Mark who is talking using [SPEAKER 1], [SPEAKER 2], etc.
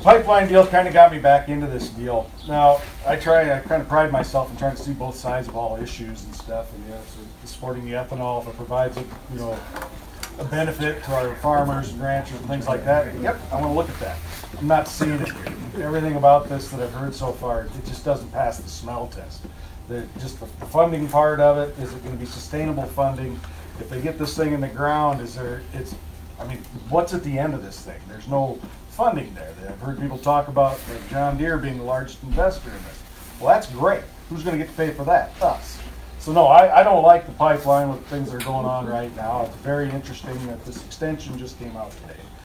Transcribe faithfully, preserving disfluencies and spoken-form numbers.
[SPEAKER 1] pipeline deal kind of got me back into this deal. Now, I try, I kind of pride myself in trying to see both sides of all issues and stuff. And, you know, so supporting the ethanol, if it provides a, you know, a benefit to our farmers and ranchers and things like that, yep, I want to look at that. I'm not seeing it here. Everything about this that I've heard so far, it just doesn't pass the smell test. The, just the, the funding part of it, is it going to be sustainable funding? If they get this thing in the ground, is there, it's, I mean, what's at the end of this thing? There's no funding there. I've heard people talk about like John Deere being the largest investor in this. Well, that's great. Who's going to get to pay for that? Us. So no, I, I don't like the pipeline with things that are going on right now. It's very interesting that this extension just came out today.